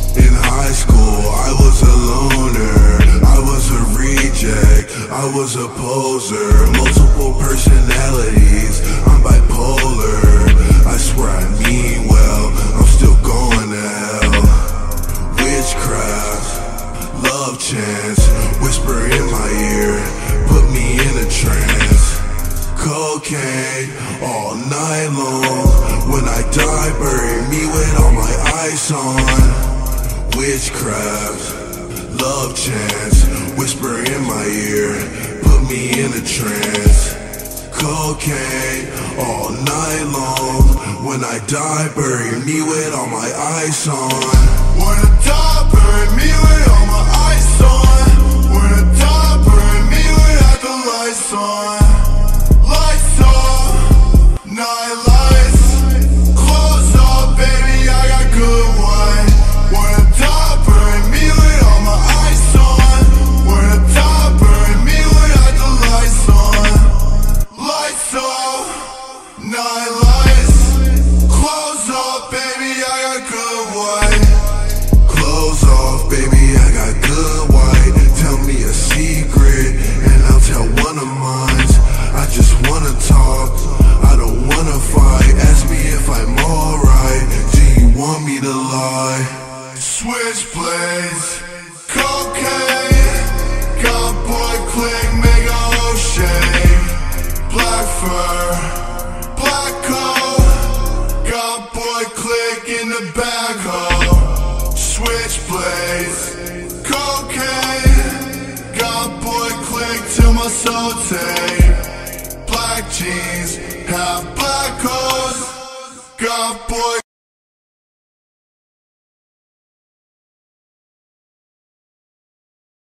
In high school, I was a loner, I was a reject, I was a poser. Multiple personalities, I'm bipolar. I swear I mean well, I'm still going to hell. Witchcraft, love chants, whisper in my ear, put me in a trance. Cocaine, all night long. When I die, bury me with all my ice on. Witchcraft, love chants, whisper in my ear, put me in a trance. Cocaine, all night long. When I die, bury me with all my ice on. When I die, bury me with all my ice on. When I die, bury me without the lights on. Lights off, night lights. Close up, baby, I got good wine. When I die, bury me with all my ice on. When I die, bury me without the lights on. Lights off, night lights. Close up, baby, I got good wine. Close off, baby, I got good white. Tell me a secret, and I'll tell one of mine. I just wanna talk, I don't wanna fight. Ask me if I'm alright, do you want me to lie? Switchblades, cocaine, got boy click, mega O'Shea. Black fur, black coat, got boy click in the backhoe. Switchblades, cocaine, got boy click till my soul take. Black jeans, half black coats, got boy